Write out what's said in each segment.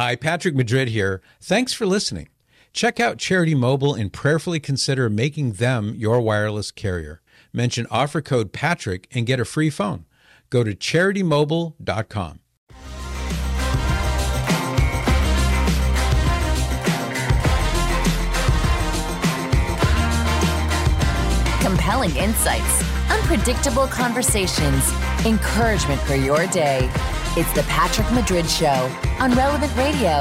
Hi, Patrick Madrid here. Thanks for listening. Check out Charity Mobile and prayerfully consider making them your wireless carrier. Mention offer code Patrick and get a free phone. Go to CharityMobile.com. Compelling insights, unpredictable conversations, encouragement for your day. It's the Patrick Madrid Show on Relevant Radio.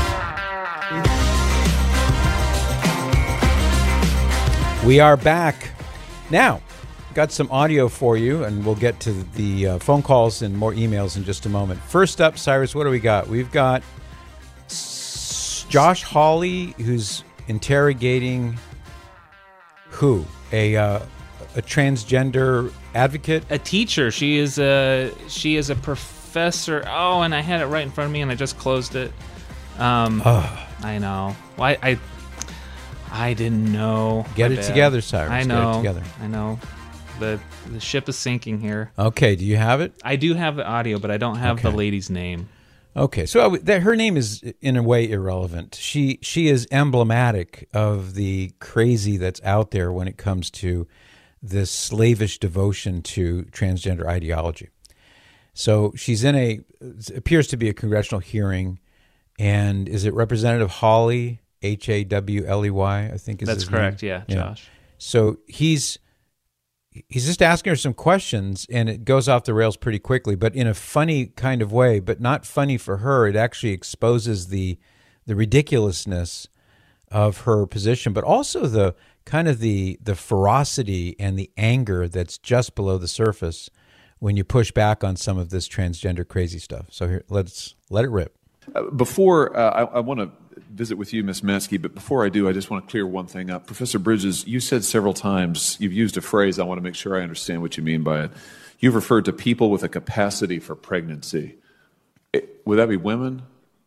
We are back. Now, got some audio for you, and we'll get to the phone calls and more emails in just a moment. First up, Cyrus, what do we got? We've got Josh Hawley, who's interrogating who? A transgender advocate? A teacher. She is a professor. Oh, and I had it right in front of me, and I just closed it. I know. Well, I didn't know. Get it together, Cyrus. I know. Get it together. I know. The ship is sinking here. Okay, do you have it? I do have the audio, but I don't have the lady's name. Okay, so her name is in a way irrelevant. She is emblematic of the crazy that's out there when it comes to this slavish devotion to transgender ideology. So she's in appears to be a congressional hearing, and is it Representative Hawley, Hawley, I think is that's his correct. name? Yeah, Josh. So he's just asking her some questions, and it goes off the rails pretty quickly, but in a funny kind of way, but not funny for her. It actually exposes the ridiculousness of her position, but also the kind of the ferocity and the anger that's just below the surface when you push back on some of this transgender crazy stuff. So here, let's let it rip. Before I want to visit with you, Ms. Maskey, but before I do, I just want to clear one thing up. Professor Bridges, you said several times, you've used a phrase, I want to make sure I understand what you mean by it. You've referred to people with a capacity for pregnancy. Would that be women?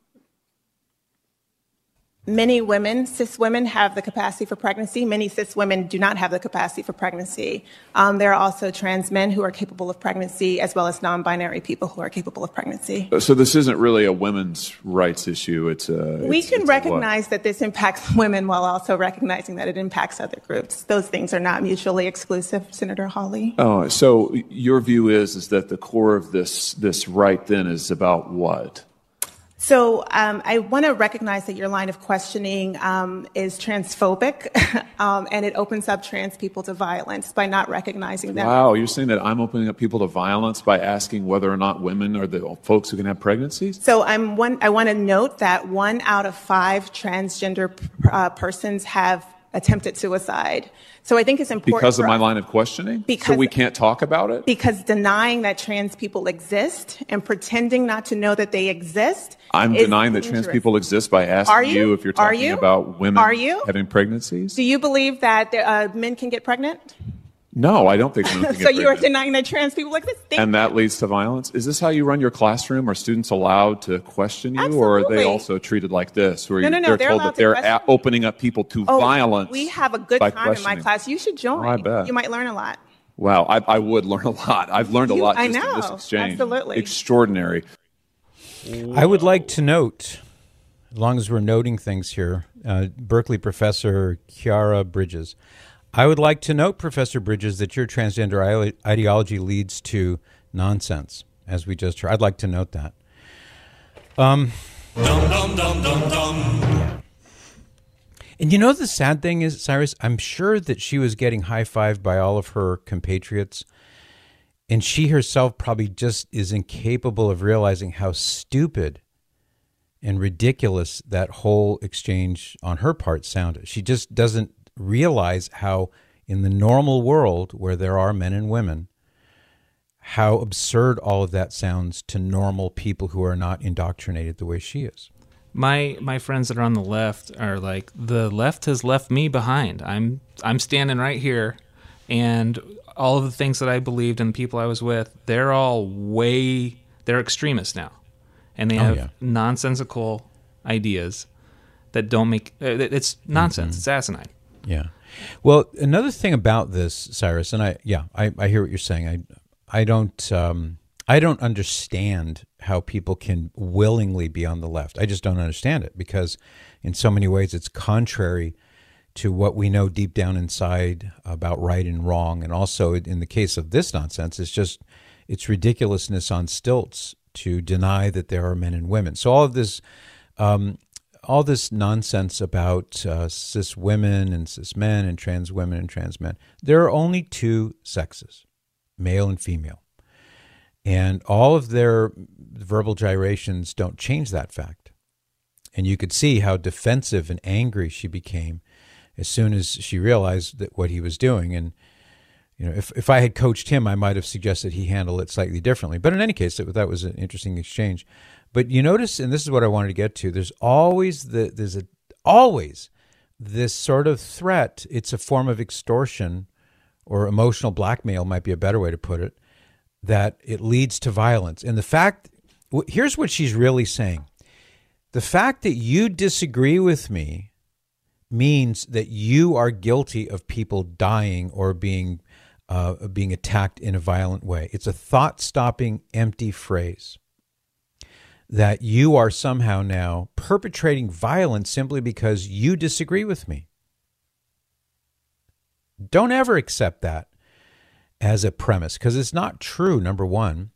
Many women, cis women, have the capacity for pregnancy. Many cis women do not have the capacity for pregnancy. There are also trans men who are capable of pregnancy, as well as non-binary people who are capable of pregnancy. So this isn't really a women's rights issue. We can recognize that this impacts women while also recognizing that it impacts other groups. Those things are not mutually exclusive, Senator Hawley. Oh, so your view is that the core of this right then is about what? So I want to recognize that your line of questioning is transphobic, and it opens up trans people to violence by not recognizing them. Wow, you're saying that I'm opening up people to violence by asking whether or not women are the folks who can have pregnancies? So I want to note that 1 out of 5 transgender persons have attempted suicide. So I think it's important because of my line of questioning? So we can't talk about it? Because denying that trans people exist and pretending not to know that they exist. I'm denying that trans people exist by asking you if you're talking about women having pregnancies? Do you believe that men can get pregnant? No, I don't think women can get pregnant. So you are denying that trans people exist? And that leads to violence? Is this how you run your classroom? Are students allowed to question you? Absolutely. Or are they also treated like this? Where No, they're told that they're opening up people to violence? We have a good time in my class. You should join. Oh, I bet. You might learn a lot. Wow, I would learn a lot. I've learned a lot just in this exchange. Absolutely. Extraordinary. I would like to note, as long as we're noting things here, Berkeley professor Chiara Bridges, I would like to note, Professor Bridges, that your transgender ideology leads to nonsense, as we just heard. I'd like to note that. Yeah. And you know the sad thing is, Cyrus, I'm sure that she was getting high-fived by all of her compatriots, and she herself probably just is incapable of realizing how stupid and ridiculous that whole exchange on her part sounded. She just doesn't realize how, in the normal world where there are men and women, how absurd all of that sounds to normal people who are not indoctrinated the way she is. My friends that are on the left are like, the left has left me behind. I'm standing right here, and all of the things that I believed and the people I was with, they're extremists now, and they have nonsensical ideas that don't make it's nonsense. It's asinine. Yeah. Well, another thing about this, Cyrus, and I hear what you're saying. I don't understand how people can willingly be on the left. I just don't understand it, because in so many ways it's contrary to what we know deep down inside about right and wrong. And also in the case of this nonsense, it's ridiculousness on stilts to deny that there are men and women. So all this nonsense about cis women and cis men and trans women and trans men, there are only two sexes, male and female. And all of their verbal gyrations don't change that fact. And you could see how defensive and angry she became as soon as she realized that what he was doing. And if I had coached him, I might have suggested he handle it slightly differently. But in any case, that was an interesting exchange. But you notice, and this is what I wanted to get to, there's always this sort of threat. It's a form of extortion, or emotional blackmail might be a better way to put it, that it leads to violence. And here's what she's really saying. The fact that you disagree with me means that you are guilty of people dying or being attacked in a violent way. It's a thought-stopping, empty phrase that you are somehow now perpetrating violence simply because you disagree with me. Don't ever accept that as a premise, because it's not true, number one.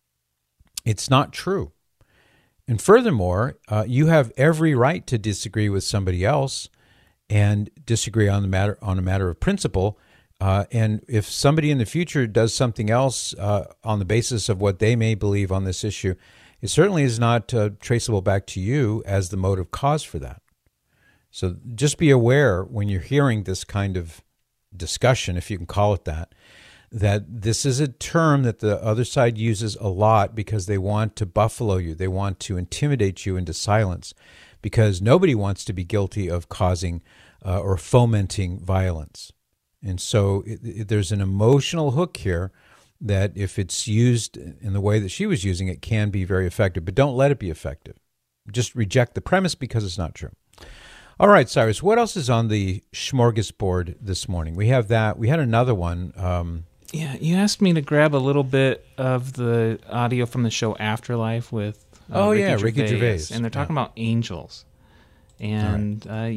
It's not true. And furthermore, you have every right to disagree with somebody else and disagree on a matter of principle. And if somebody in the future does something else on the basis of what they may believe on this issue, it certainly is not traceable back to you as the motive cause for that. So just be aware when you're hearing this kind of discussion, if you can call it that this is a term that the other side uses a lot because they want to buffalo you. They want to intimidate you into silence, because nobody wants to be guilty of causing or fomenting violence. And so there's an emotional hook here that if it's used in the way that she was using it can be very effective, but don't let it be effective. Just reject the premise because it's not true. All right, Cyrus, what else is on the smorgasbord this morning? We have that. We had another one. Yeah, you asked me to grab a little bit of the audio from the show Afterlife with Ricky Gervais. And they're talking about angels. And right.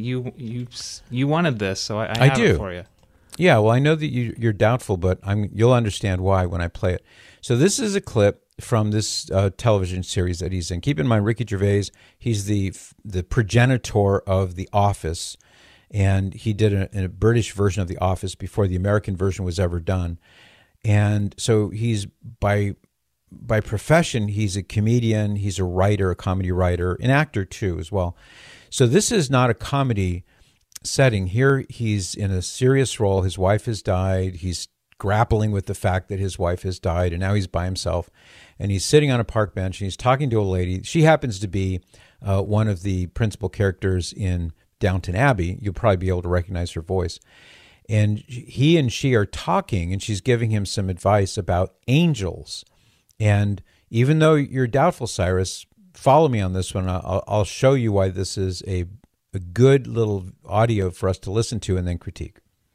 You wanted this, so I have it for you. Yeah, well, I know that you're doubtful, but you'll understand why when I play it. So this is a clip from this television series that he's in. Keep in mind, Ricky Gervais, he's the progenitor of The Office, and he did a British version of The Office before the American version was ever done. And so he's, by profession, he's a comedian, he's a writer, a comedy writer, an actor too as well. So this is not a comedy setting. Here he's in a serious role. His wife has died. He's grappling with the fact that his wife has died, and now he's by himself. And he's sitting on a park bench, and he's talking to a lady. She happens to be one of the principal characters in Downton Abbey. You'll probably be able to recognize her voice. And he and she are talking, and she's giving him some advice about angels. And even though you're doubtful, Cyrus, follow me on this one. I'll show you why this is a good little audio for us to listen to and then critique.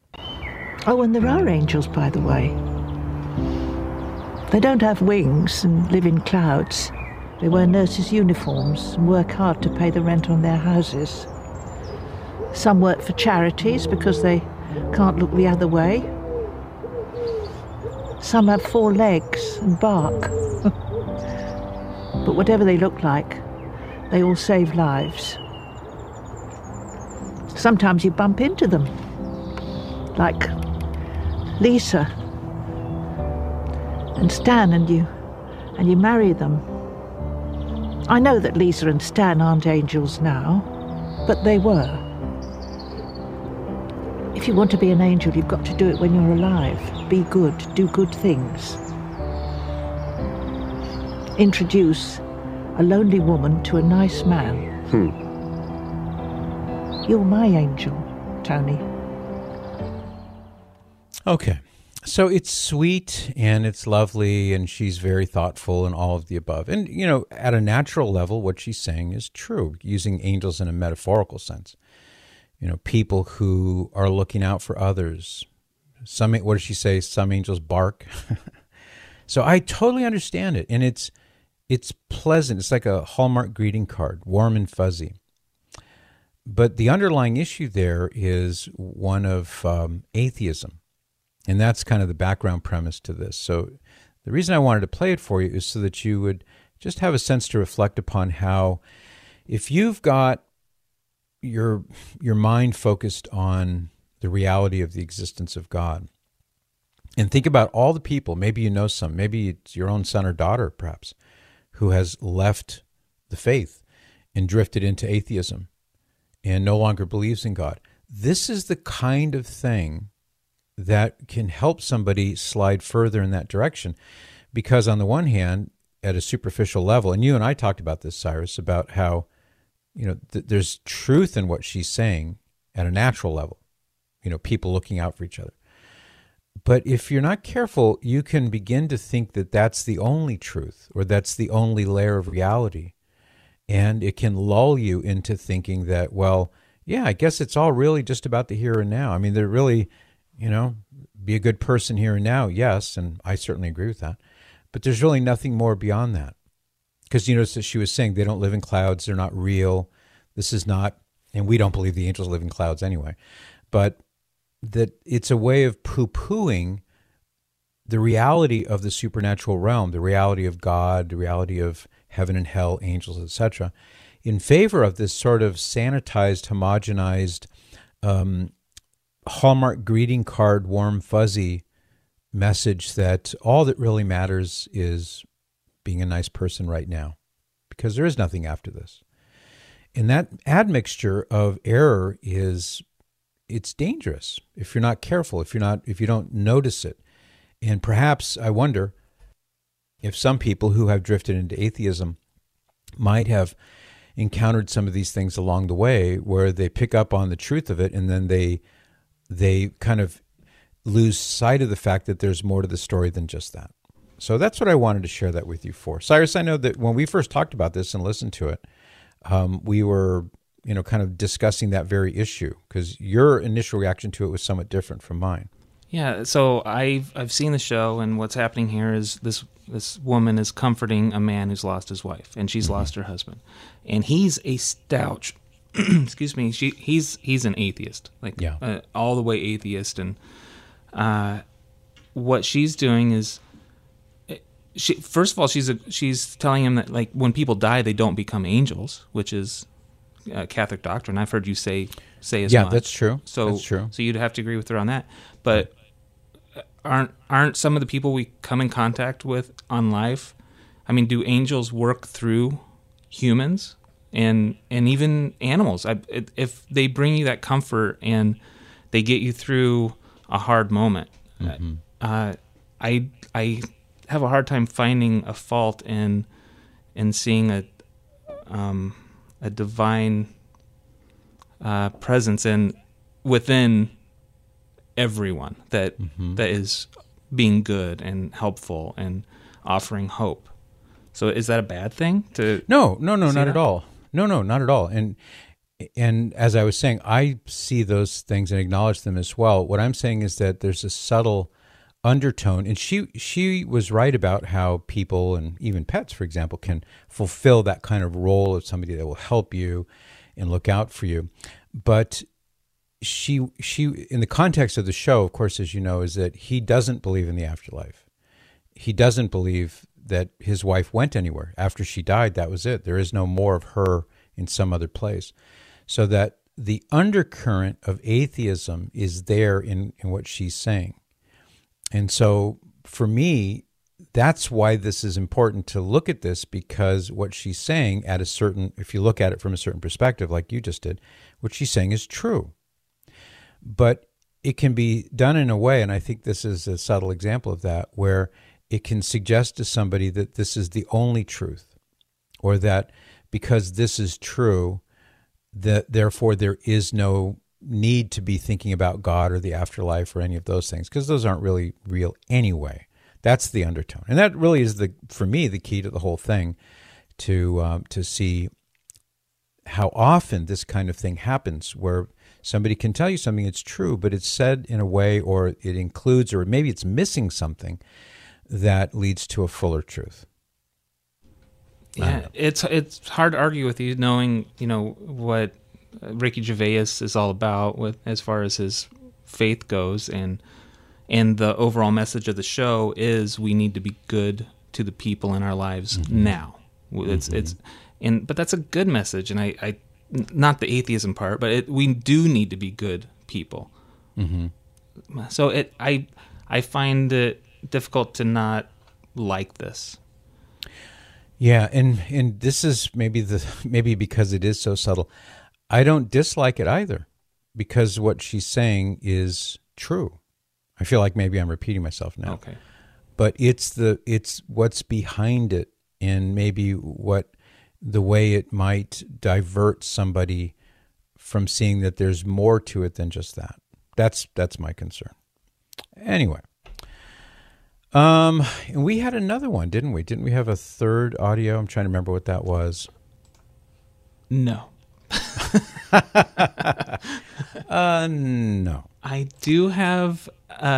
Oh, and there are angels, by the way. They don't have wings and live in clouds. They wear nurses' uniforms and work hard to pay the rent on their houses. Some work for charities because they can't look the other way. Some have 4 legs and bark. But whatever they look like, they all save lives. Sometimes you bump into them, like Lisa and Stan, and you marry them. I know that Lisa and Stan aren't angels now, but they were. If you want to be an angel, you've got to do it when you're alive. Be good, do good things. Introduce a lonely woman to a nice man. You're my angel, Tony. Okay. So it's sweet and it's lovely and she's very thoughtful and all of the above. And, at a natural level, what she's saying is true, using angels in a metaphorical sense. People who are looking out for others. What does she say? Some angels bark. So I totally understand it. And it's it's pleasant. It's like a Hallmark greeting card, warm and fuzzy. But the underlying issue there is one of atheism. And that's kind of the background premise to this. So the reason I wanted to play it for you is so that you would just have a sense to reflect upon how, if you've got your mind focused on the reality of the existence of God, and think about all the people, maybe you know some, maybe it's your own son or daughter perhaps, who has left the faith and drifted into atheism and no longer believes in God. This is the kind of thing that can help somebody slide further in that direction. Because on the one hand, at a superficial level, and you and I talked about this, Cyrus, about how, there's truth in what she's saying at a natural level, people looking out for each other. But if you're not careful, you can begin to think that that's the only truth, or that's the only layer of reality. And it can lull you into thinking that, well, yeah, I guess it's all really just about the here and now. I mean, they're really, be a good person here and now, yes, and I certainly agree with that. But there's really nothing more beyond that. Because you notice that she was saying they don't live in clouds, they're not real, this is not, and we don't believe the angels live in clouds anyway, but that it's a way of poo-pooing the reality of the supernatural realm, the reality of God, the reality of heaven and hell, angels, etc., in favor of this sort of sanitized, homogenized, Hallmark greeting card, warm, fuzzy message that all that really matters is being a nice person right now, because there is nothing after this. And that admixture of error it's dangerous if you're not careful, if you don't notice it. And perhaps I wonder if some people who have drifted into atheism might have encountered some of these things along the way where they pick up on the truth of it, and then they kind of lose sight of the fact that there's more to the story than just that. So that's what I wanted to share that with you for. Cyrus, I know that when we first talked about this and listened to it, we were, kind of discussing that very issue, because your initial reaction to it was somewhat different from mine. Yeah, so I've seen the show, and what's happening here is this woman is comforting a man who's lost his wife, and she's lost her husband, and he's a stouch. Excuse me. He's an atheist, all the way atheist, and what she's doing is, first of all, she's telling him that when people die, they don't become angels, which is Catholic doctrine. I've heard you say as much. Yeah, that's true. So you'd have to agree with her on that. But aren't some of the people we come in contact with on life? I mean, do angels work through humans and even animals? If they bring you that comfort and they get you through a hard moment, I have a hard time finding a fault in seeing a divine presence within everyone that is being good and helpful and offering hope. So is that a bad thing? No, not at all. No, not at all. And as I was saying, I see those things and acknowledge them as well. What I'm saying is that there's a subtle undertone, and she was right about how people and even pets, for example, can fulfill that kind of role of somebody that will help you and look out for you. But she in the context of the show, of course, as you know, is that he doesn't believe in the afterlife. He doesn't believe that his wife went anywhere. After she died, that was it. There is no more of her in some other place. So that the undercurrent of atheism is there in what she's saying. And so for me, that's why this is important to look at this, because what she's saying if you look at it from a certain perspective, like you just did, what she's saying is true. But it can be done in a way, and I think this is a subtle example of that, where it can suggest to somebody that this is the only truth, or that because this is true, that therefore there is no need to be thinking about God or the afterlife or any of those things, because those aren't really real anyway. That's the undertone. And that really is, for me, the key to the whole thing, to see how often this kind of thing happens, where somebody can tell you something that's true, but it's said in a way, or it includes, or maybe it's missing something that leads to a fuller truth. Yeah, it's hard to argue with you, knowing what Ricky Gervais is all about with as far as his faith goes, and the overall message of the show is we need to be good to the people in our lives now. But that's a good message, and I not the atheism part, but we do need to be good people. So I find it difficult to not like this. Yeah, and this is maybe because it is so subtle. I don't dislike it either, because what she's saying is true. I feel like maybe I'm repeating myself now. Okay. But it's what's behind it, and maybe the way it might divert somebody from seeing that there's more to it than just that. That's my concern. Anyway. And we had another one, didn't we? Didn't we have a third audio? I'm trying to remember what that was. No. No. I do have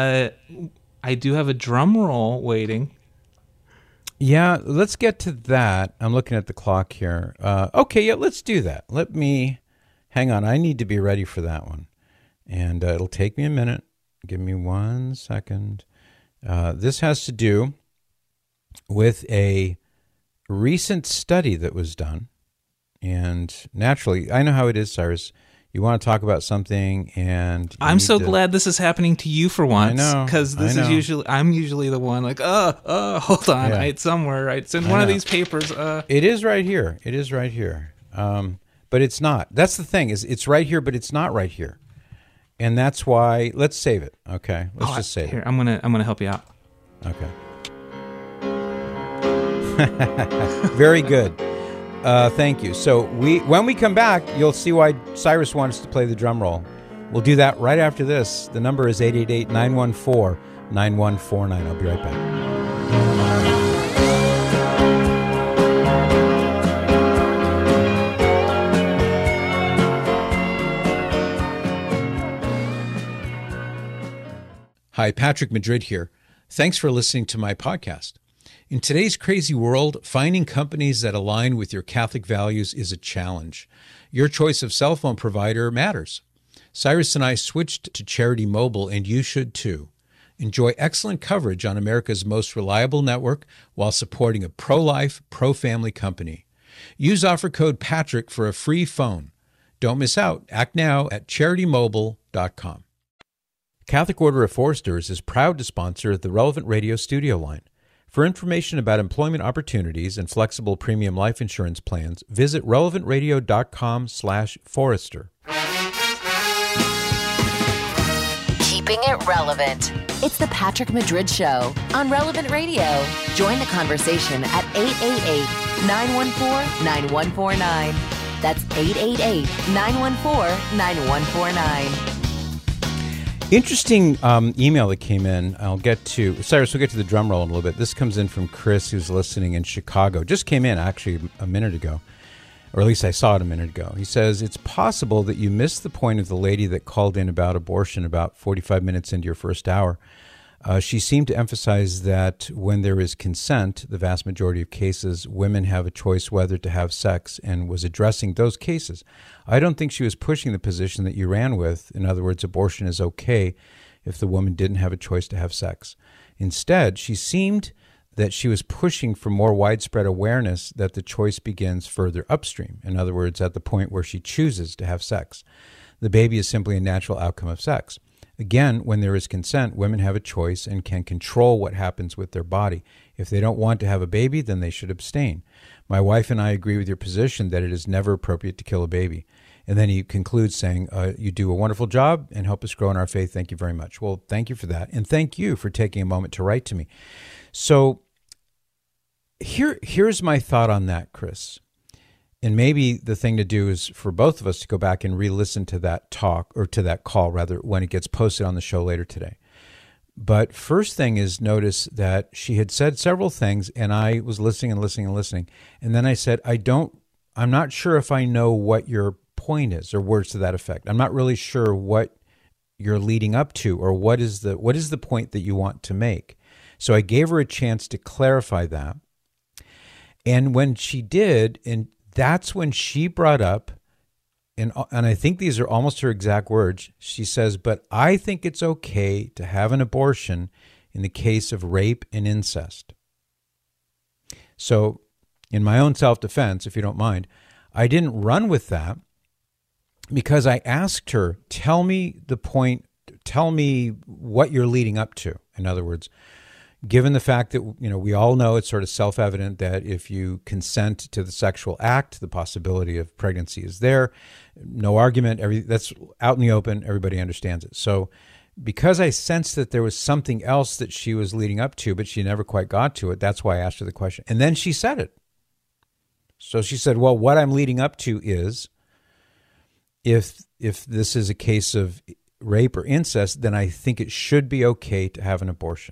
a drum roll waiting. Yeah, let's get to that. I'm looking at the clock here. Okay, yeah, let's do that. Hang on. I need to be ready for that one. And it'll take me a minute. Give me 1 second. This has to do with a recent study that was done. And naturally, I know how it is, Cyrus. You want to talk about something, and I'm so glad this is happening to you for once. I know, because I'm usually the one like, hold on, yeah. It's somewhere. It's in one of these papers. It is right here. It is right here. But it's not. That's the thing, is it's right here, but it's not right here. And that's why, let's save it, okay? Let's just save it. I'm gonna help you out. Okay. Very good. Thank you. So when we come back, you'll see why Cyrus wants to play the drum roll. We'll do that right after this. The number is 888-914-9149. I'll be right back. Hi, Patrick Madrid here. Thanks for listening to my podcast. In today's crazy world, finding companies that align with your Catholic values is a challenge. Your choice of cell phone provider matters. Cyrus and I switched to Charity Mobile, and you should too. Enjoy excellent coverage on America's most reliable network while supporting a pro-life, pro-family company. Use offer code PATRICK for a free phone. Don't miss out. Act now at CharityMobile.com. Catholic Order of Foresters is proud to sponsor the Relevant Radio studio line. For information about employment opportunities and flexible premium life insurance plans, visit relevantradio.com/forester. Keeping it relevant. It's the Patrick Madrid Show on Relevant Radio. Join the conversation at 888-914-9149. That's 888-914-9149. Interesting email that came in. Cyrus, we'll get to the drum roll in a little bit. This comes in from Chris, who's listening in Chicago. Just came in, actually, a minute ago. Or at least I saw it a minute ago. He says, it's possible that you missed the point of the lady that called in about abortion about 45 minutes into your first hour. She seemed to emphasize that when there is consent, the vast majority of cases, women have a choice whether to have sex, and was addressing those cases. I don't think she was pushing the position that you ran with. In other words, abortion is okay if the woman didn't have a choice to have sex. Instead, she seemed that she was pushing for more widespread awareness that the choice begins further upstream. In other words, at the point where she chooses to have sex. The baby is simply a natural outcome of sex. Again, when there is consent, women have a choice and can control what happens with their body. If they don't want to have a baby, then they should abstain. My wife and I agree with your position that it is never appropriate to kill a baby. And then he concludes saying, you do a wonderful job and help us grow in our faith. Thank you very much. Well, thank you for that. And thank you for taking a moment to write to me. So here's my thought on that, Chris. And maybe the thing to do is for both of us to go back and re-listen to that talk, or to that call, rather, when it gets posted on the show later today. But first thing is, notice that she had said several things, and I was listening and listening and listening. And then I said, I'm not sure if I know what your point is, or words to that effect. I'm not really sure what you're leading up to, or what is the point that you want to make. So I gave her a chance to clarify that. And when she did, and that's when she brought up, and I think these are almost her exact words, she says, but I think it's okay to have an abortion in the case of rape and incest. So in my own self-defense, if you don't mind, I didn't run with that because I asked her, tell me the point, tell me what you're leading up to. In other words, given the fact that, we all know it's sort of self-evident that if you consent to the sexual act, the possibility of pregnancy is there. No argument. That's out in the open. Everybody understands it. So because I sensed that there was something else that she was leading up to, but she never quite got to it, that's why I asked her the question. And then she said it. So she said, well, what I'm leading up to is if this is a case of rape or incest, then I think it should be okay to have an abortion.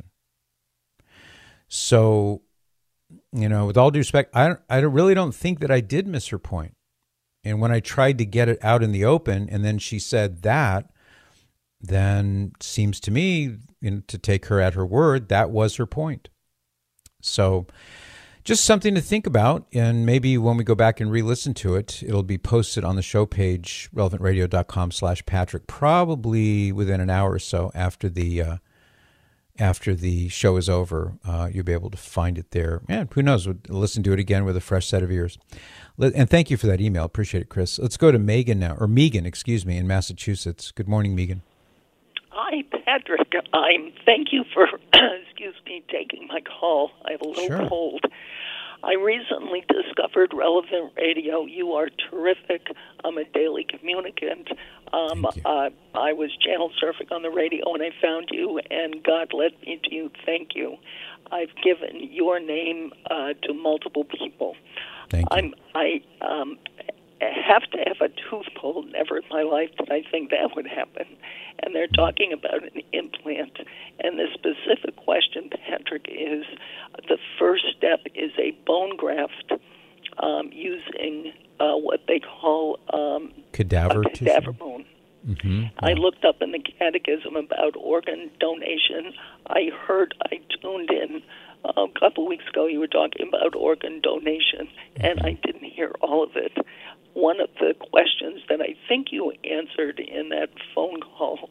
So, with all due respect, I really don't think that I did miss her point. And when I tried to get it out in the open, and then she said that, then seems to me, to take her at her word, that was her point. So just something to think about. And maybe when we go back and re-listen to it, it'll be posted on the show page, relevantradio.com/Patrick, probably within an hour or so after the show is over. You'll be able to find it there. And who knows, we'll listen to it again with a fresh set of ears. And thank you for that email. Appreciate it, Chris. Let's go to Megan now, or Megan, in Massachusetts. Good morning, Megan. Hi, Patrick. Thank you for, taking my call. I have a little cold. I recently discovered Relevant Radio. You are terrific. I'm a daily communicant. I was channel surfing on the radio and I found you, and God led me to you. Thank you. I've given your name to multiple people. Thank you. I have to have a tooth pulled. Never in my life did I think that would happen. And they're talking about an implant. And the specific question, Patrick, is the first step is a bone graft using what they call cadaver bone. Mm-hmm. Yeah. I looked up in the catechism about organ donation. I tuned in a couple of weeks ago. You were talking about organ donation, and I didn't hear all of it. One of the questions that I think you answered in that phone call,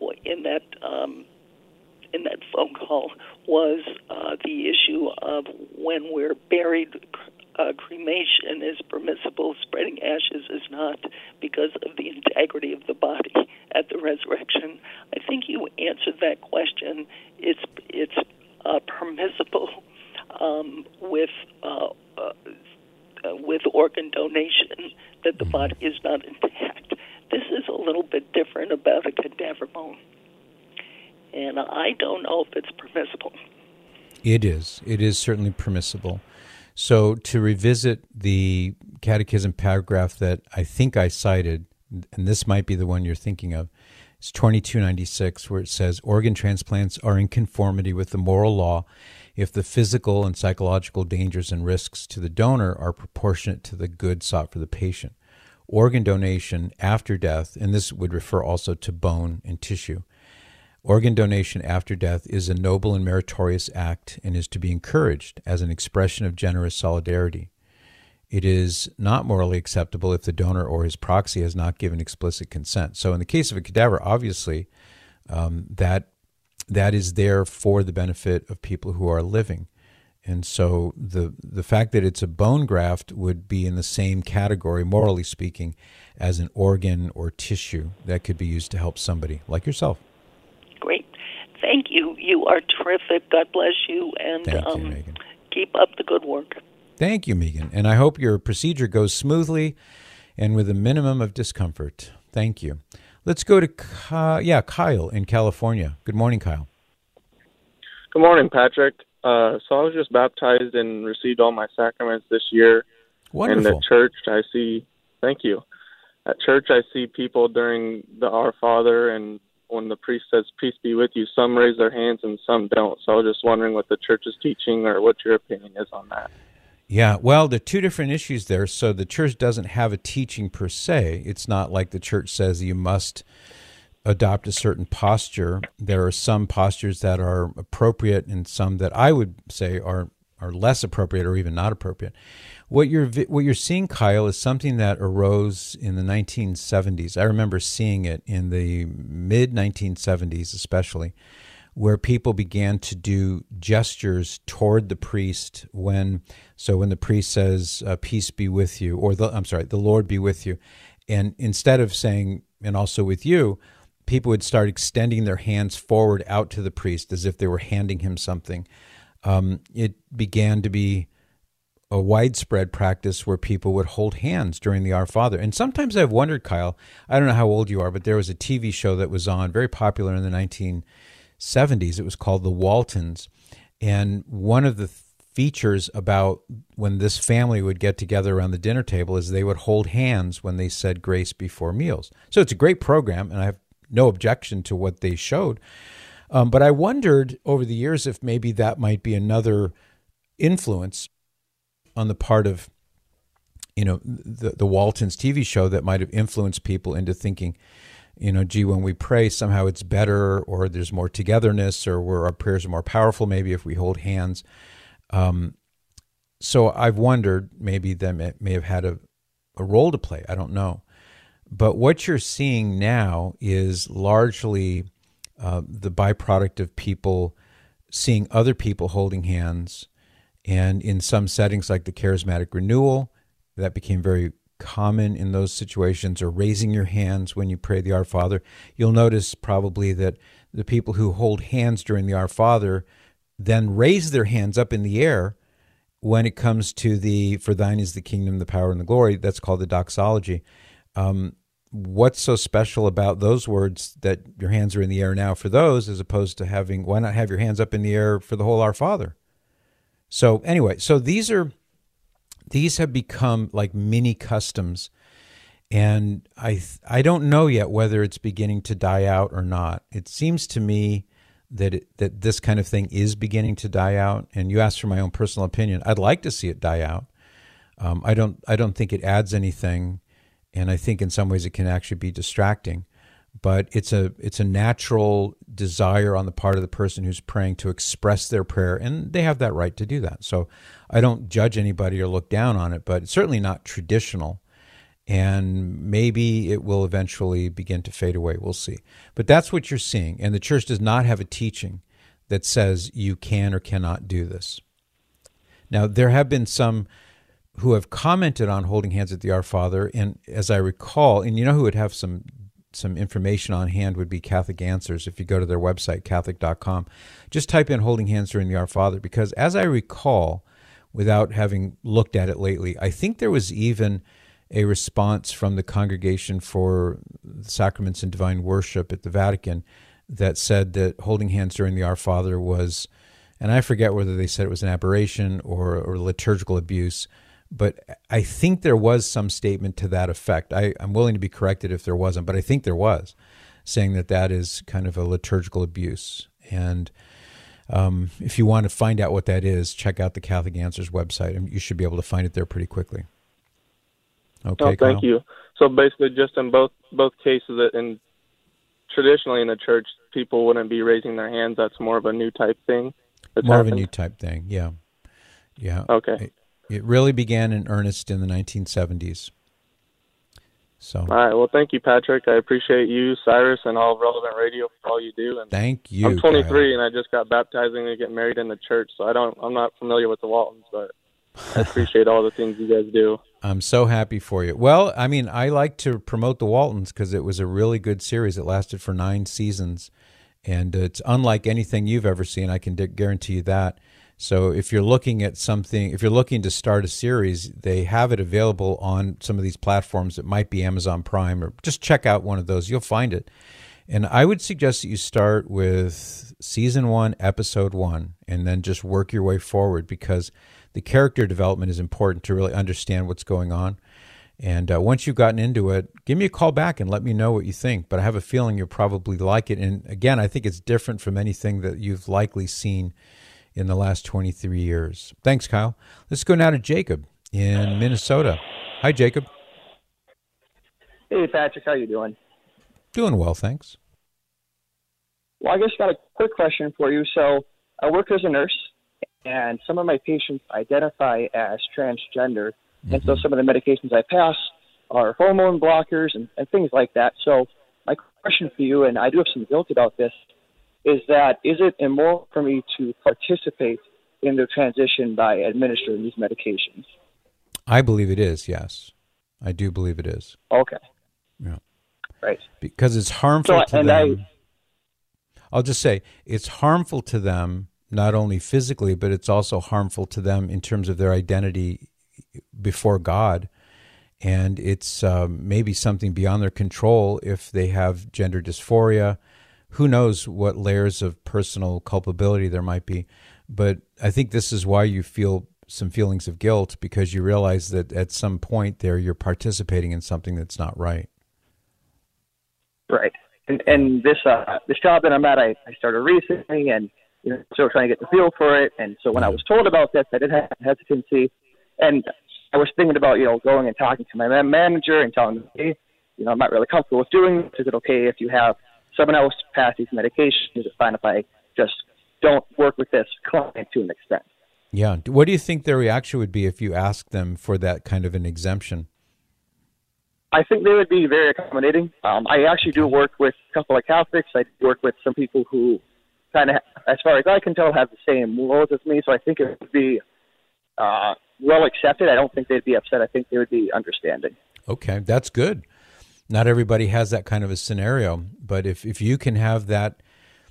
was the issue of when we're buried, cremation is permissible, spreading ashes is not, because of the integrity of the body at the resurrection. I think you answered that question. It's permissible with organ donation, that the body is not intact. This is a little bit different about a cadaver bone, and I don't know if it's permissible. It is. It is certainly permissible. So to revisit the catechism paragraph that I think I cited, and this might be the one you're thinking of, it's 2296, where it says, organ transplants are in conformity with the moral law if the physical and psychological dangers and risks to the donor are proportionate to the good sought for the patient. Organ donation after death, and this would refer also to bone and tissue, organ donation after death is a noble and meritorious act and is to be encouraged as an expression of generous solidarity. It is not morally acceptable if the donor or his proxy has not given explicit consent. So in the case of a cadaver, obviously, that is there for the benefit of people who are living. And so the fact that it's a bone graft would be in the same category, morally speaking, as an organ or tissue that could be used to help somebody like yourself. Great. Thank you. You are terrific. God bless you. And Thank you, Megan. Keep up the good work. Thank you, Megan. And I hope your procedure goes smoothly and with a minimum of discomfort. Thank you. Let's go to Kyle in California. Good morning, Kyle. Good morning, Patrick. So I was just baptized and received all my sacraments this year. Wonderful. And at church, thank you. At church, I see people during the Our Father, and when the priest says, peace be with you, some raise their hands and some don't. So I was just wondering what the church is teaching or what your opinion is on that. Yeah, well, there are two different issues there. So the church doesn't have a teaching per se. It's not like the church says you must adopt a certain posture. There are some postures that are appropriate and some that I would say are are less appropriate or even not appropriate. What you're seeing, Kyle, is something that arose in the 1970s. I remember seeing it in the mid-1970s especially, where people began to do gestures toward the priest when the priest says, peace be with you, or the Lord be with you. And instead of saying, and also with you, people would start extending their hands forward out to the priest as if they were handing him something. It began to be a widespread practice where people would hold hands during the Our Father. And sometimes I've wondered, Kyle, I don't know how old you are, but there was a TV show that was on, very popular in the 1970s. It was called The Waltons. And one of the features about when this family would get together around the dinner table is they would hold hands when they said grace before meals. So it's a great program, and I have no objection to what they showed. But I wondered over the years if maybe that might be another influence on the part of, the Waltons TV show that might have influenced people into thinking, gee, when we pray, somehow it's better, or there's more togetherness, or where our prayers are more powerful, maybe if we hold hands. So I've wondered maybe that may have had a role to play. I don't know. But what you're seeing now is largely the byproduct of people seeing other people holding hands. And in some settings like the charismatic renewal, that became very common in those situations, or raising your hands when you pray the Our Father. You'll notice probably that the people who hold hands during the Our Father then raise their hands up in the air when it comes to the "For thine is the kingdom, the power, and the glory." That's called the doxology. What's so special about those words that your hands are in the air now for those, as opposed to why not have your hands up in the air for the whole Our Father? So anyway, these have become like mini customs, and I don't know yet whether it's beginning to die out or not. It seems to me that this kind of thing is beginning to die out. And you asked for my own personal opinion. I'd like to see it die out. I don't think it adds anything, and I think in some ways it can actually be distracting. But it's a natural desire on the part of the person who's praying to express their prayer, and they have that right to do that. So I don't judge anybody or look down on it, but it's certainly not traditional, and maybe it will eventually begin to fade away. We'll see. But that's what you're seeing, and the church does not have a teaching that says you can or cannot do this. Now, there have been some who have commented on holding hands at the Our Father, and as I recall, and who would have some information on hand would be Catholic Answers. If you go to their website, Catholic.com, just type in holding hands during the Our Father, because as I recall, without having looked at it lately, I think there was even a response from the Congregation for the Sacraments and Divine Worship at the Vatican that said that holding hands during the Our Father was, and I forget whether they said it was an aberration or liturgical abuse, but I think there was some statement to that effect. I'm willing to be corrected if there wasn't, but I think there was, saying that is kind of a liturgical abuse. And if you want to find out what that is, check out the Catholic Answers website, and you should be able to find it there pretty quickly. Okay, thank you. So basically, just in both cases, and traditionally in the church, people wouldn't be raising their hands. That's more of a new type thing. More of a new type thing, yeah. Okay. It really began in earnest in the 1970s. So. All right. Well, thank you, Patrick. I appreciate you, Cyrus, and all of Relevant Radio for all you do. And thank you. I'm 23, Kyle. And I just got baptized and get married in the church, so I'm not familiar with the Waltons, but I appreciate all the things you guys do. I'm so happy for you. Well, I mean, I like to promote the Waltons because it was a really good series. It lasted for 9 seasons, and it's unlike anything you've ever seen. I can guarantee you that. So if you're looking at something, if you're looking to start a series, they have it available on some of these platforms. It might be Amazon Prime, or just check out one of those. You'll find it. And I would suggest that you start with season 1, episode 1, and then just work your way forward, because the character development is important to really understand what's going on. And once you've gotten into it, give me a call back and let me know what you think. But I have a feeling you'll probably like it. And again, I think it's different from anything that you've likely seen in the last 23 years. Thanks, Kyle. Let's go now to Jacob in Minnesota. Hi, Jacob. Hey, Patrick. How you doing? Doing well, thanks. Well, I just got a quick question for you. So I work as a nurse, and some of my patients identify as transgender, and so some of the medications I pass are hormone blockers and things like that. So my question for you, and I do have some guilt about this, is it immoral for me to participate in the transition by administering these medications? I believe it is, yes. I do believe it is. Okay. Yeah. Right. Because it's harmful to them. I'll just say it's harmful to them, not only physically, but it's also harmful to them in terms of their identity before God. And it's maybe something beyond their control if they have gender dysphoria. Who knows what layers of personal culpability there might be. But I think this is why you feel some feelings of guilt, because you realize that at some point there you're participating in something that's not right. Right. And this job that I'm at, I started recently, and still trying to get the feel for it. And so when I was told about this, I did have hesitancy, and I was thinking about going and talking to my manager and telling them, hey, I'm not really comfortable with doing this. Is it okay if you have someone else pass these medications? Is it fine if I just don't work with this client to an extent? Yeah. What do you think their reaction would be if you asked them for that kind of an exemption? I think they would be very accommodating. I actually do work with a couple of Catholics. I work with some people who kind of, as far as I can tell, have the same morals as me. So I think it would be well accepted. I don't think they'd be upset. I think they would be understanding. Okay, that's good. Not everybody has that kind of a scenario, but if you can have that,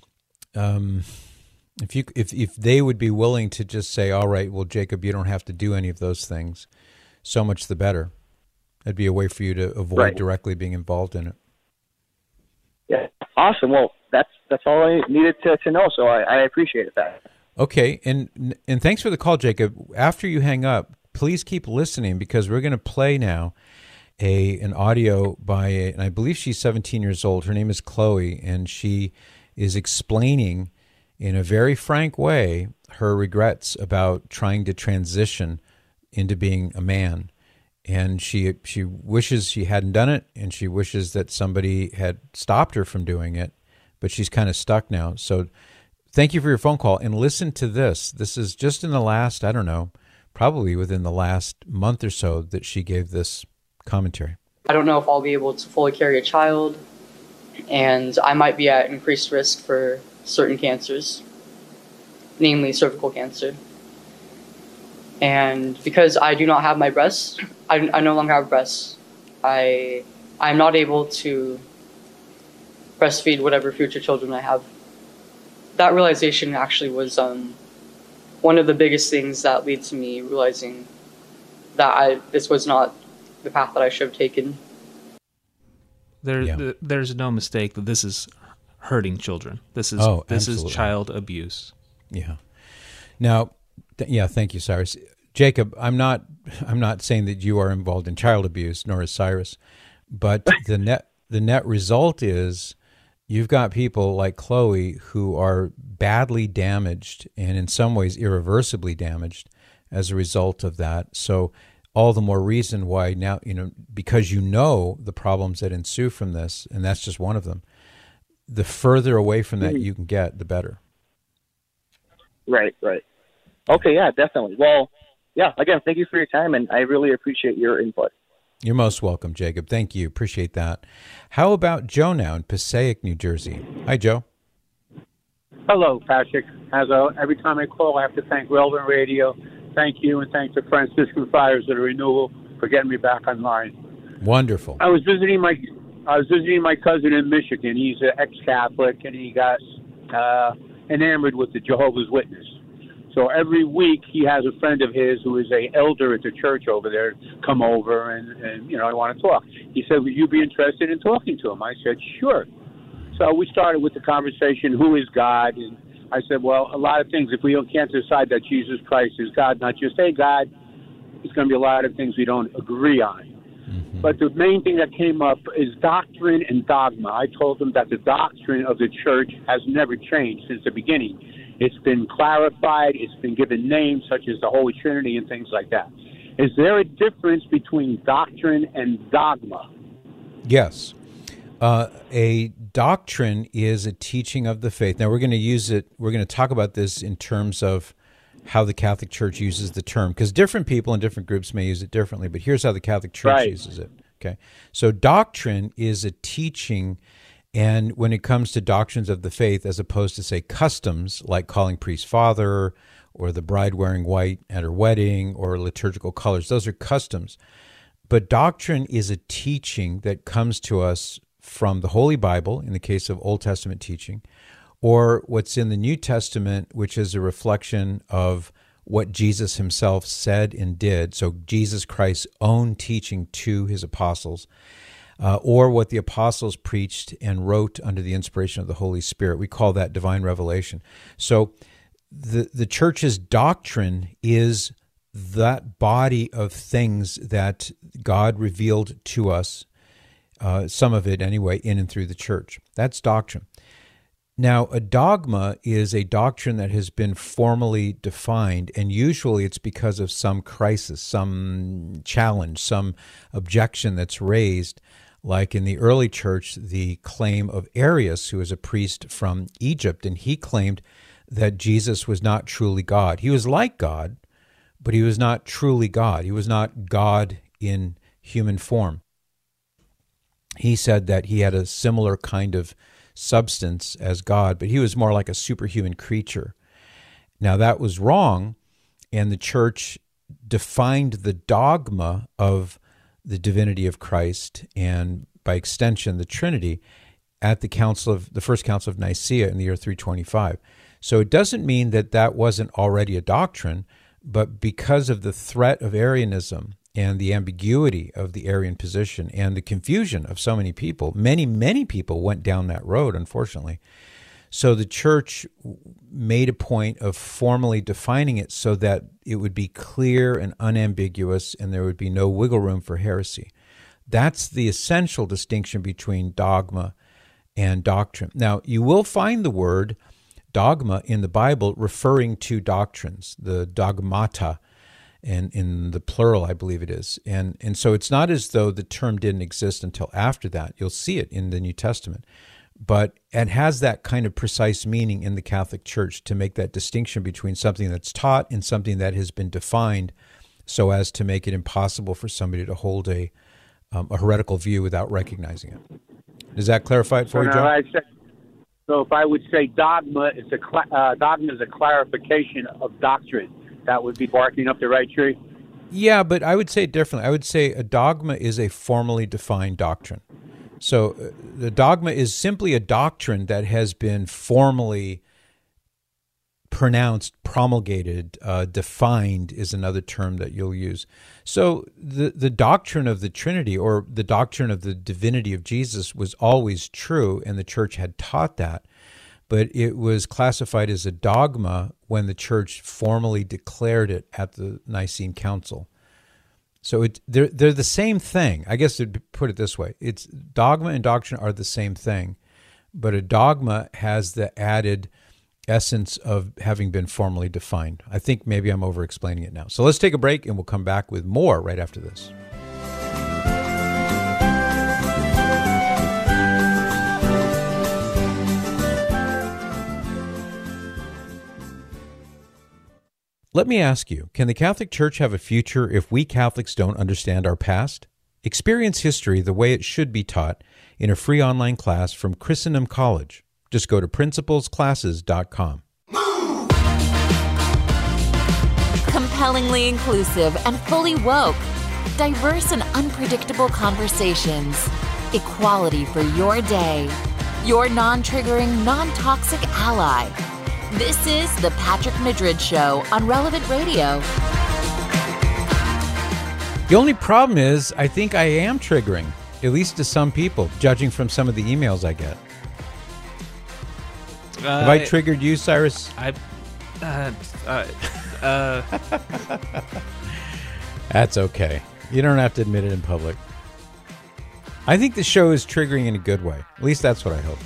if they would be willing to just say, all right, well, Jacob, you don't have to do any of those things, so much the better. That'd be a way for you to avoid directly being involved in it. Yeah, awesome. Well, that's all I needed to know, so I appreciate that. Okay, and thanks for the call, Jacob. After you hang up, please keep listening, because we're going to play now an audio by, and I believe she's 17 years old. Her name is Chloe, and she is explaining in a very frank way her regrets about trying to transition into being a man. And she wishes she hadn't done it, and she wishes that somebody had stopped her from doing it, but she's kind of stuck now. So thank you for your phone call, and listen to this. This is just in the last, I don't know, probably within the last month or so that she gave this commentary. I don't know if I'll be able to fully carry a child, and I might be at increased risk for certain cancers, namely cervical cancer. And because I do not have my breasts, I no longer have breasts. I'm not able to breastfeed whatever future children I have. That realization actually was one of the biggest things that led to me realizing that this was not the path that I should have taken. There's no mistake that this is hurting children. This is child abuse. Yeah. Now, thank you, Cyrus. Jacob, I'm not saying that you are involved in child abuse, nor is Cyrus, but the net result is you've got people like Chloe who are badly damaged and in some ways irreversibly damaged as a result of that. So all the more reason why now, because the problems that ensue from this, and that's just one of them, the further away from that you can get, the better. Right. Okay, yeah, definitely. Well, yeah, again, thank you for your time, and I really appreciate your input. You're most welcome, Jacob. Thank you. Appreciate that. How about Joe now in Passaic, New Jersey? Hi, Joe. Hello, Patrick. Every time I call, I have to thank Relevant Radio. Thank you, and thank the Franciscan Friars of the Renewal for getting me back online. Wonderful. I was visiting my cousin in Michigan. He's an ex-Catholic, and he got enamored with the Jehovah's Witness. So every week he has a friend of his who is an elder at the church over there come over and I want to talk. He said, would you be interested in talking to him? I said, sure. So we started with the conversation, who is God? And I said, well, a lot of things, if we can't decide that Jesus Christ is God, not just a God, there's going to be a lot of things we don't agree on. Mm-hmm. But the main thing that came up is doctrine and dogma. I told him that the doctrine of the church has never changed since the beginning. It's been clarified. It's been given names such as the Holy Trinity and things like that. Is there a difference between doctrine and dogma? Yes. A doctrine is a teaching of the faith. Now, we're going to use it. We're going to talk about this in terms of how the Catholic Church uses the term, because different people in different groups may use it differently, but here's how the Catholic Church uses it. Okay, so doctrine is a teaching, and when it comes to doctrines of the faith, as opposed to, say, customs, like calling priest father, or the bride wearing white at her wedding, or liturgical colors, those are customs. But doctrine is a teaching that comes to us from the Holy Bible, in the case of Old Testament teaching, or what's in the New Testament, which is a reflection of what Jesus himself said and did, so Jesus Christ's own teaching to his apostles, or what the apostles preached and wrote under the inspiration of the Holy Spirit. We call that divine revelation. So the church's doctrine is that body of things that God revealed to us, some of it anyway, in and through the church. That's doctrine. Now, a dogma is a doctrine that has been formally defined, and usually it's because of some crisis, some challenge, some objection that's raised, like in the early church, the claim of Arius, who was a priest from Egypt, and he claimed that Jesus was not truly God. He was like God, but he was not truly God. He was not God in human form. He said that he had a similar kind of substance as God, but he was more like a superhuman creature. Now, that was wrong, and the church defined the dogma of the divinity of Christ, and by extension, the Trinity, at the First Council of Nicaea in the year 325. So it doesn't mean that that wasn't already a doctrine, but because of the threat of Arianism and the ambiguity of the Arian position and the confusion of so many people, many people went down that road, unfortunately. So the church made a point of formally defining it so that it would be clear and unambiguous, and there would be no wiggle room for heresy. That's the essential distinction between dogma and doctrine. Now, you will find the word dogma in the Bible referring to doctrines, the dogmata, and in the plural, I believe it is. And so it's not as though the term didn't exist until after that. You'll see it in the New Testament. But it has that kind of precise meaning in the Catholic Church to make that distinction between something that's taught and something that has been defined so as to make it impossible for somebody to hold a heretical view without recognizing it. Does that clarify it for you, Joe? So if I would say dogma is a clarification of doctrine, that would be barking up the right tree? Yeah, but I would say it differently. I would say a dogma is a formally defined doctrine. So the dogma is simply a doctrine that has been formally pronounced, promulgated, defined is another term that you'll use. So the doctrine of the Trinity, or the doctrine of the divinity of Jesus, was always true, and the church had taught that. But it was classified as a dogma when the church formally declared it at the Nicene Council. So they're the same thing. I guess to put it this way, it's dogma and doctrine are the same thing, but a dogma has the added essence of having been formally defined. I think maybe I'm over-explaining it now. So let's take a break, and we'll come back with more right after this. Let me ask you, can the Catholic Church have a future if we Catholics don't understand our past? Experience history the way it should be taught in a free online class from Christendom College. Just go to principlesclasses.com. Compellingly inclusive and fully woke. Diverse and unpredictable conversations. Equality for your day. Your non-triggering, non-toxic ally. This is The Patrick Madrid Show on Relevant Radio. The only problem is, I think I am triggering, at least to some people, judging from some of the emails I get. Have I triggered you, Cyrus? That's okay. You don't have to admit it in public. I think the show is triggering in a good way. At least that's what I hope.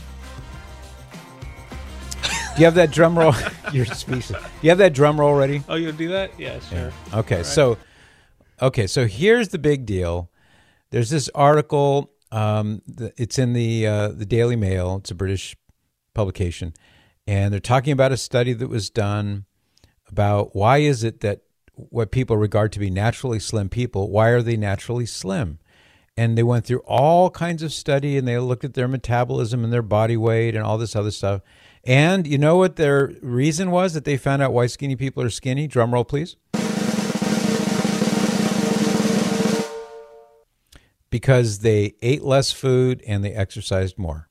Do you have that drum roll? You're speechless. Do you have that drum roll ready? Oh, you'll do that? Yeah, sure. Yeah. Okay, so here's the big deal. There's this article. It's in the Daily Mail. It's a British publication, and they're talking about a study that was done about why is it that what people regard to be naturally slim people, why are they naturally slim? And they went through all kinds of study, and they looked at their metabolism and their body weight and all this other stuff. And you know what their reason was that they found out why skinny people are skinny? Drum roll, please. Because they ate less food and they exercised more.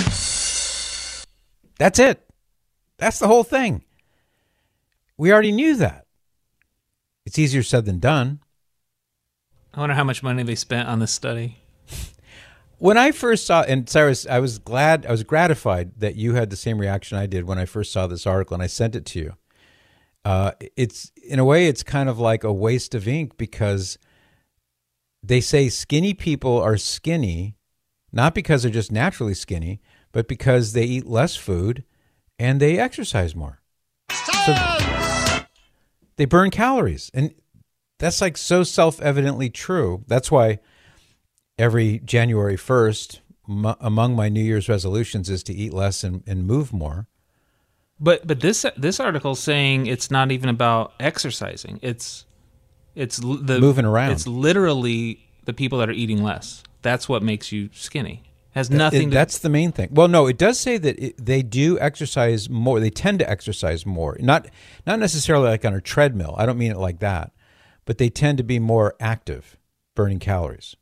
That's it. That's the whole thing. We already knew that. It's easier said than done. I wonder how much money they spent on this study. When I first saw, and Cyrus, I was gratified that you had the same reaction I did when I first saw this article, and I sent it to you. It's, in a way, it's kind of like a waste of ink, because they say skinny people are skinny, not because they're just naturally skinny, but because they eat less food and they exercise more. So they burn calories. And that's like so self-evidently true. That's why every January 1st, among my New Year's resolutions is to eat less and move more. But this article is saying it's not even about exercising. It's the moving around. It's literally the people that are eating less. That's what makes you skinny. Has nothing to... That's the main thing. Well, no, it does say that they do exercise more. They tend to exercise more. Not necessarily like on a treadmill. I don't mean it like that. But they tend to be more active, burning calories.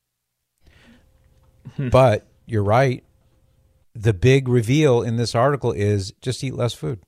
But you're right. The big reveal in this article is just eat less food.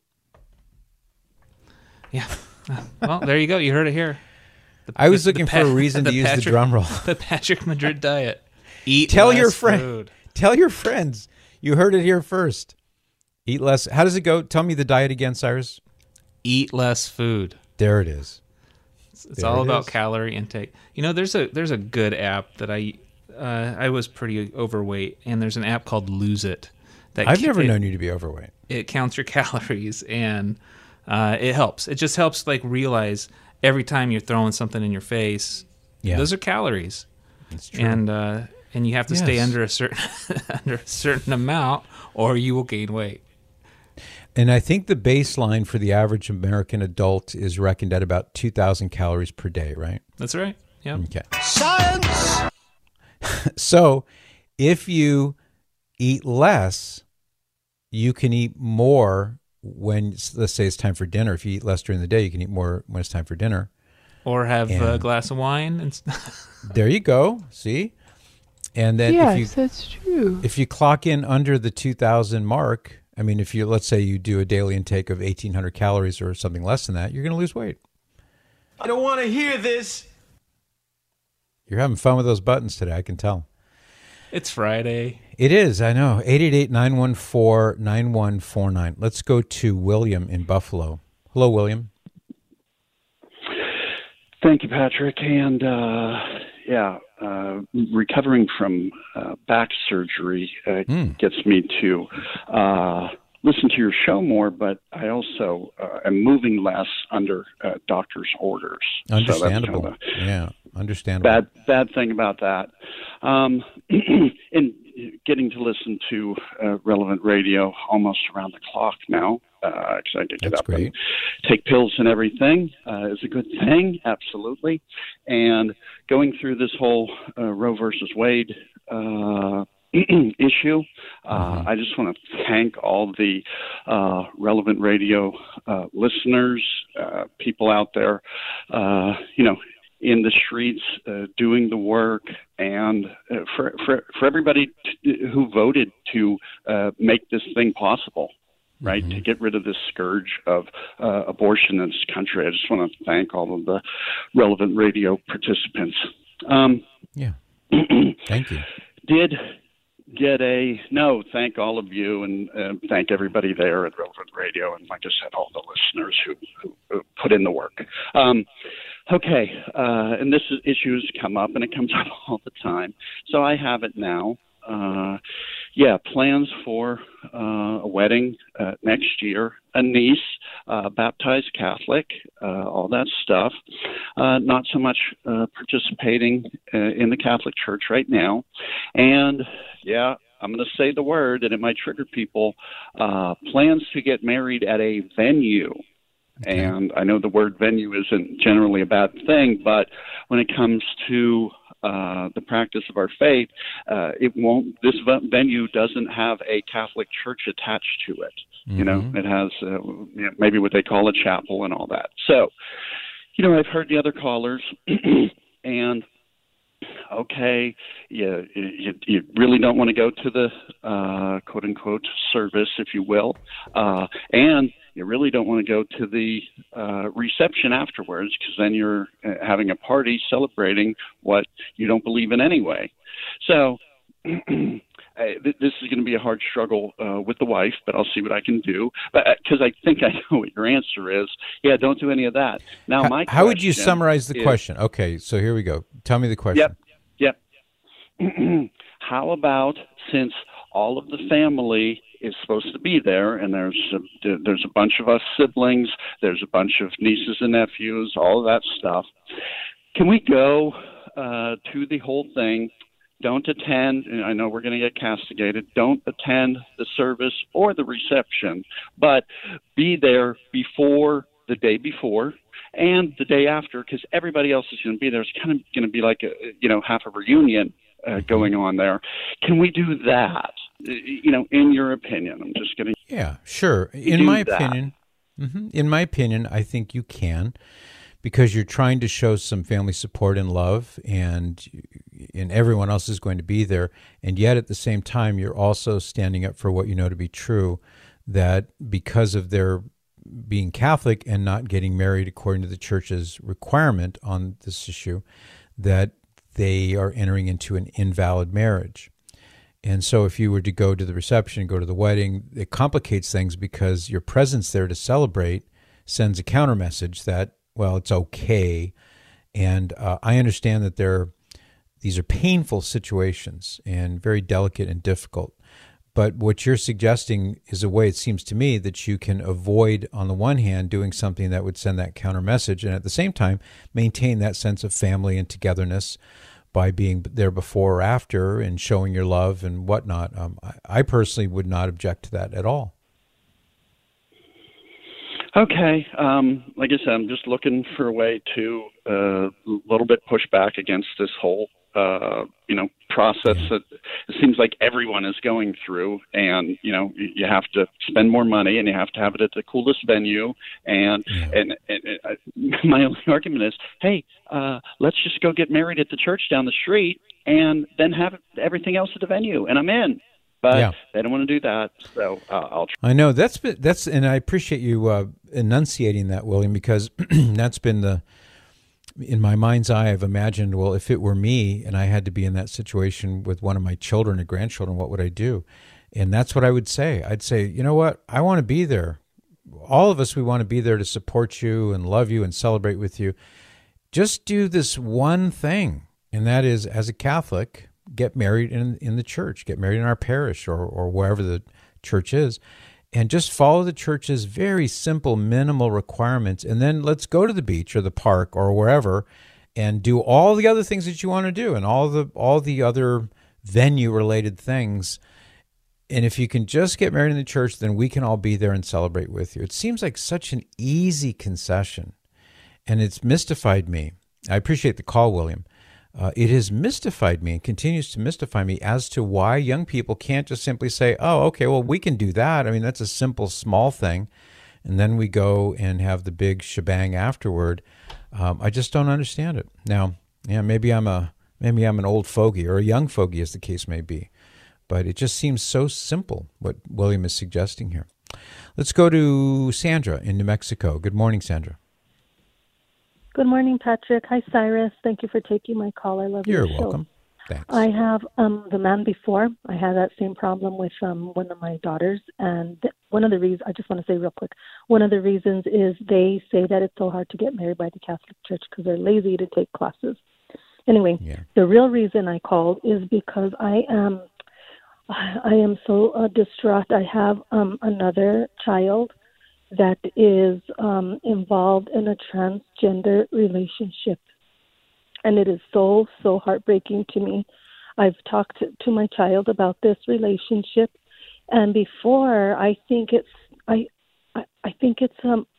Yeah. Well, there you go. You heard it here. I was looking for a reason to use the drum roll. The Patrick Madrid diet. Eat Tell less your friend. food. Tell your friends. You heard it here first. Eat less. How does it go? Tell me the diet again, Cyrus. Eat less food. There it is. It's all about calorie intake. You know, there's a good app that I was pretty overweight, and there's an app called Lose It. I've never known you to be overweight. It counts your calories, and it helps. It just helps like realize every time you're throwing something in your face, those are calories. That's true. And you have to stay under a certain amount, or you will gain weight. And I think the baseline for the average American adult is reckoned at about 2,000 calories per day, right? That's right. Yeah. Okay. Science! So if you eat less, you can eat more when, let's say it's time for dinner. If you eat less during the day, you can eat more when it's time for dinner. Or have a glass of wine. There you go. See? And then that's true. If you clock in under the 2,000 mark, I mean, if you, let's say you do a daily intake of 1,800 calories or something less than that, you're going to lose weight. I don't want to hear this. You're having fun with those buttons today, I can tell. It's Friday. It is, I know. 888-914-9149. Let's go to William in Buffalo. Hello, William. Thank you, Patrick. And, recovering from back surgery gets me to listen to your show more, but I also am moving less under doctor's orders. Understandable. So that's kind of understandable. Bad thing about that. And getting to listen to relevant radio almost around the clock now, because I get That's up great. and take pills and everything is a good thing, absolutely. And going through this whole Roe versus Wade issue, I just want to thank all the relevant radio listeners, people out there, in the streets doing the work, and for everybody who voted to make this thing possible. Right, to get rid of this scourge of abortion in this country. I just want to thank all of the relevant radio participants. Thank you. Did get thank all of you, and thank everybody there at Relevant Radio, and like I said, all the listeners who put in the work. And this issue has come up, and it comes up all the time. So I have it now. Plans for a wedding next year, a niece, baptized Catholic, all that stuff. Not so much participating in the Catholic Church right now. And, I'm going to say the word, and it might trigger people. Plans to get married at a venue. Okay. And I know the word venue isn't generally a bad thing, but when it comes to the practice of our faith, this venue doesn't have a Catholic church attached to it. Mm-hmm. You know, it has maybe what they call a chapel and all that. So, I've heard the other callers, and okay, you really don't want to go to the quote unquote service, if you will, and you really don't want to go to the reception afterwards, because then you're having a party celebrating what you don't believe in anyway. So this is going to be a hard struggle with the wife, but I'll see what I can do. But because I think I know what your answer is. Yeah, don't do any of that. Now, how would you summarize the question? Okay, so here we go. Tell me the question. Yep. How about, since all of the family is supposed to be there, and there's a bunch of us siblings, there's a bunch of nieces and nephews, all of that stuff, can we go to the whole thing? Don't attend, and I know we're going to get castigated, don't attend the service or the reception, but be there before the day before and the day after, because everybody else is going to be there. It's kind of going to be like half a reunion going on there. Can we do that? In your opinion? I'm just going to... Yeah, sure. In my opinion, I think you can, because you're trying to show some family support and love, and everyone else is going to be there. And yet at the same time, you're also standing up for what you know to be true, that because of their being Catholic and not getting married according to the church's requirement on this issue, that they are entering into an invalid marriage. And so if you were to go to the reception, go to the wedding, it complicates things, because your presence there to celebrate sends a counter message that, well, it's okay. And I understand that these are painful situations and very delicate and difficult. But what you're suggesting is a way, it seems to me, that you can avoid, on the one hand, doing something that would send that counter message, and at the same time maintain that sense of family and togetherness by being there before or after and showing your love and whatnot. I personally would not object to that at all. Okay. Like I said, I'm just looking for a way to a little bit push back against this whole process that it seems like everyone is going through, and you have to spend more money and you have to have it at the coolest venue, and my only argument is, hey, let's just go get married at the church down the street and then have everything else at the venue, and I'm in. But they don't want to do that, so I'll try. I know that's, and I appreciate you enunciating that, William, because that's been in my mind's eye, I've imagined, well, if it were me and I had to be in that situation with one of my children or grandchildren, what would I do? And that's what I would say. I'd say, you know what? I want to be there. All of us, we want to be there to support you and love you and celebrate with you. Just do this one thing, and that is, as a Catholic, get married in the church, get married in our parish or wherever the church is, and just follow the church's very simple, minimal requirements. And then let's go to the beach or the park or wherever and do all the other things that you want to do and all the other venue-related things. And if you can just get married in the church, then we can all be there and celebrate with you. It seems like such an easy concession, and it's mystified me. I appreciate the call, William. It has mystified me and continues to mystify me as to why young people can't just simply say, oh, okay, well, we can do that. I mean, that's a simple, small thing. And then we go and have the big shebang afterward. I just don't understand it. Now, maybe I'm an old fogey or a young fogey, as the case may be. But it just seems so simple, what William is suggesting here. Let's go to Sandra in New Mexico. Good morning, Sandra. Good morning, Patrick. Hi, Cyrus. Thank you for taking my call. I love your show. You're welcome. Thanks. I have the man before. I had that same problem with one of my daughters. And one of the reasons, I just want to say real quick, one of the reasons is they say that it's so hard to get married by the Catholic Church because they're lazy to take classes. Anyway, The real reason I called is because I am so distraught. I have another child that is involved in a transgender relationship. And it is so, so heartbreaking to me. I've talked to my child about this relationship. And before, I think it's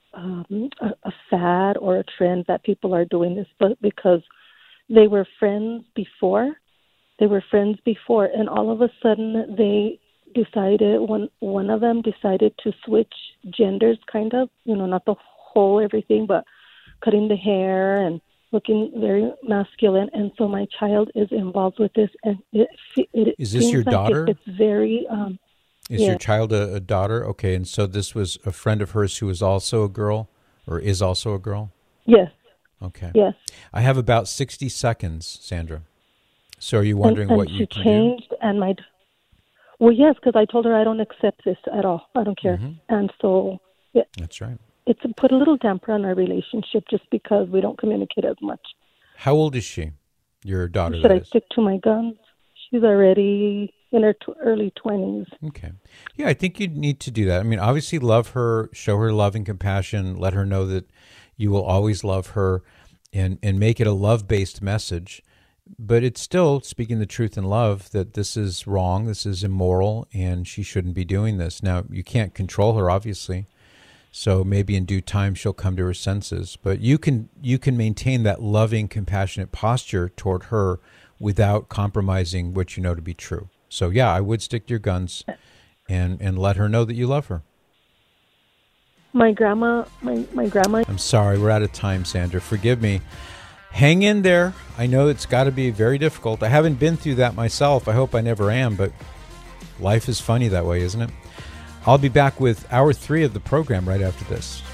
a fad or a trend that people are doing this, but because they were friends before. And all of a sudden they decided, one of them decided to switch genders, kind of, not the whole everything, but cutting the hair and looking very masculine. And so my child is involved with this, and is this your daughter? It's very. Is your child a daughter? Okay, and so this was a friend of hers who was also a girl, or is also a girl? Yes. Okay. Yes. I have about 60 seconds, Sandra. So are you wondering what you can do? And she changed, and well, yes, because I told her I don't accept this at all. I don't care. Mm-hmm. And so that's right. It's put a little damper on our relationship just because we don't communicate as much. How old is she, your daughter? Should I stick to my guns? She's already in her early 20s. Okay. Yeah, I think you need to do that. I mean, obviously love her, show her love and compassion, let her know that you will always love her, and make it a love-based message. But it's still speaking the truth in love that this is wrong, this is immoral, and she shouldn't be doing this. Now, you can't control her, obviously, so maybe in due time she'll come to her senses. But you can maintain that loving, compassionate posture toward her without compromising what you know to be true. So, yeah, I would stick to your guns and let her know that you love her. My grandma... I'm sorry, we're out of time, Sandra. Forgive me. Hang in there. I know it's got to be very difficult. I haven't been through that myself. I hope I never am, but life is funny that way, isn't it? I'll be back with hour 3 of the program right after this.